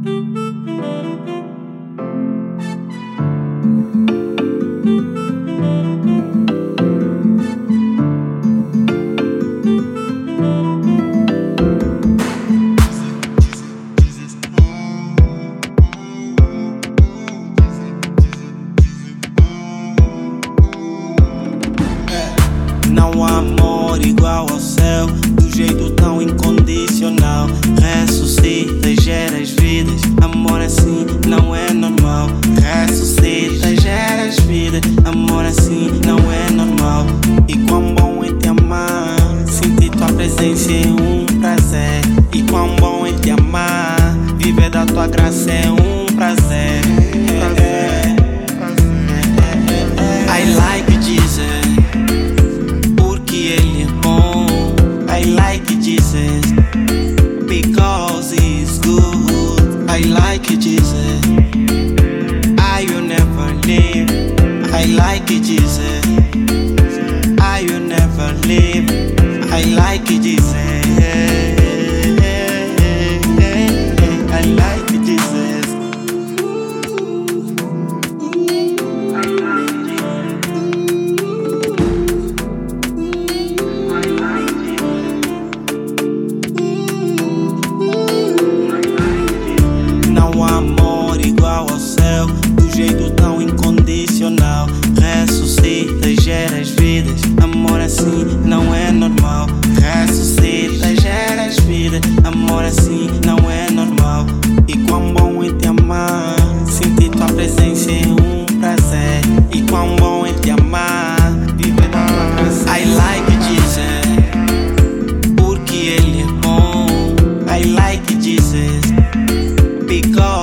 Não há amor igual ao céu, do jeito tão incondicional. Ressuscita e gera as vidas, amor assim não é normal. Ressuscita e gera as vidas, amor assim não é normal. E quão bom é te amar, sentir tua presença é um prazer. E quão bom é te amar, viver da tua graça é um prazer. I like Jesus, Ele é bom. I like Jesus because he's good. I like Jesus, I will never leave. I like Jesus, I will never leave. I like Jesus, I like Jesus. Não há amor igual ao céu, do jeito tão incondicional. Ressuscita e gera as vidas, amor assim não é normal. Ressuscita e gera as vidas, amor assim não é normal. E quão bom é te amar, sentir tua presença é um prazer. E quão bom é te amar, viver da tua graça. I like Jesus, porque Ele é bom. I like Jesus because